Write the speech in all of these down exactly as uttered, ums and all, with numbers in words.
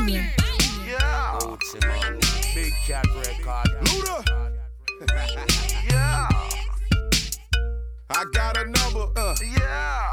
Yeah. Big Cat Record. Luda. Yeah. I got a number. Uh. Yeah.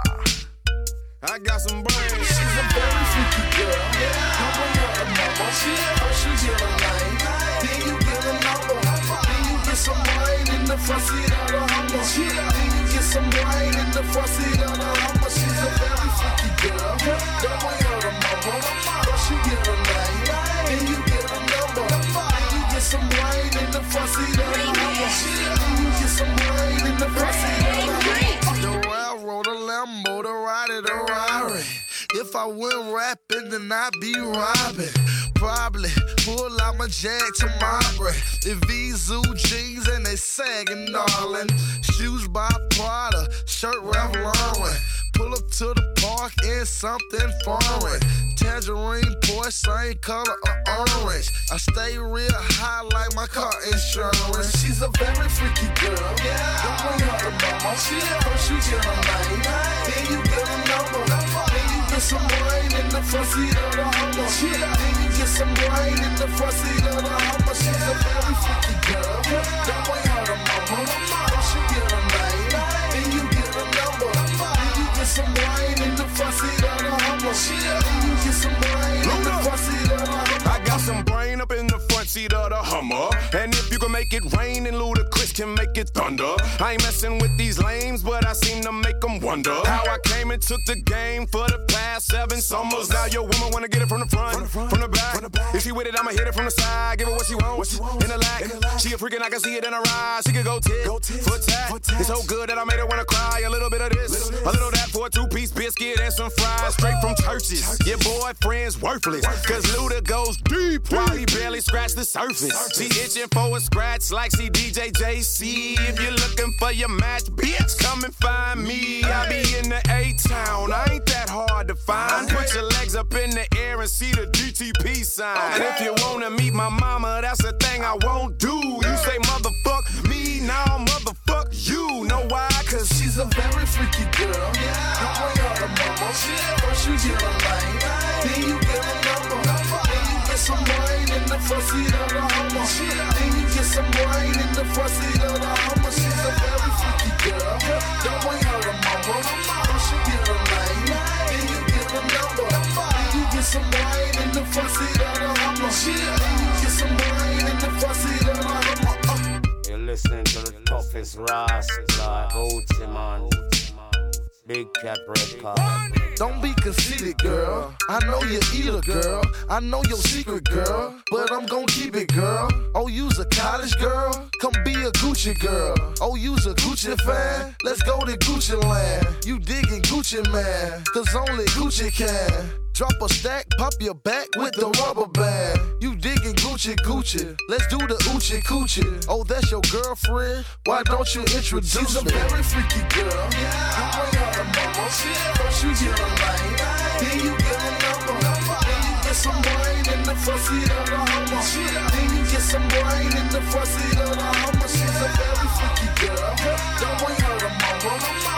I got some brains. She's a very freaky girl. Yeah. You bring her a number. She first you get a name. Then you get a number. Then you get some brain in the front seat of the Hummer. Then you get some brain in the front seat of the Hummer. She's a very freaky girl. Don't bring her a number. First you get a name. Then you get a number. Then you get some brain in the front seat of the Hummer. Then you get some brain in the front seat of the Hummer. The railroad, a Lambo, the ride it, a Rari. If I went rapping, then I'd be robbing. Probably pull out my Jag to Marbury. If these zoo jeans and they sagging, darling. Shoes by Prada, shirt Ralph Lauren. Pull up to the park in something foreign. Tangerine, Porsche, same color or orange. I stay real high like my car insurance. She's a very freaky girl. Yeah. Don't bring her to mama. She first you get a name, then you get a number. Then you get some brain in the front seat of the Hummer. Then you get some brain in the front seat of the Hummer. She's a very freaky girl. Don't bring her to mama. First you get a name, then you get a number. Then you get some brain in the front seat of the Hummer. Then you get some brain in the front seat of the Hummer. I got some brain up in the front seat of the Hummer. And if you can make it rain, then Ludacris can make it thunder. I ain't messing with these lames, but I seem to make them wonder how I came and took the game for the past seven summers. Now your woman wanna get it from the front, from the, front, from the back. From the back. If she with it, I'ma hit it from the side. Give her what she wants, what she wants. In the lack. In the lack. She a freakin', I can see it in her eyes. She can go tit, go tit for tat. It's so good that I made her wanna cry. A little bit of this, little, this. a little that for a two-piece biscuit and some fries straight from churches. Churches. Your boyfriend's worthless, cause Luda goes deep while he barely scratched the surface. She itching for a scratch like she D J J C. If you're looking for your match, bitch, come and find me. I be in the A-Town, I ain't that hard to find. Put your legs up in the air and see the D T P sign. And if you wanna meet my mama, that's the thing I won't do. You say motherfuck me, now motherfuck you. Know why? Cause she's a very freaky girl. Yeah. You bring her to mama. First you get a name, then you get a number. Then you get some brain in the front seat of the Hummer. Then you get some brain in the front seat of the Hummer. She's a very freaky girl. Don't bring her to mama. First you get a name, then you get a number. Then you get some brain in the front seat of the Hummer. Then you get some brain in the front seat of the Hummer. You're listening to the toughest Rasta, Gucci man, Big Cat Record. Don't be conceited, girl. I know you eat a girl. I know your secret, girl. But I'm gon' keep it, girl. Oh, you's a college girl? Come be a Gucci girl. Oh, you's a Gucci fan? Let's go to Gucci land. You digging Gucci, man? Cause only Gucci can. Drop a stack, pop your back with the rubber band. You digging Gucci, Gucci. Let's do the Oochie Coochie. Oh, that's your girlfriend? Why don't you introduce me? She's a very freaky girl. Yeah. You bring her to mama. First you get a name, then you get a number. Then you get some brain in the front seat of the Hummer. Then you get some brain in the front seat of the Hummer. She's a very freaky girl. Don't bring her to mama.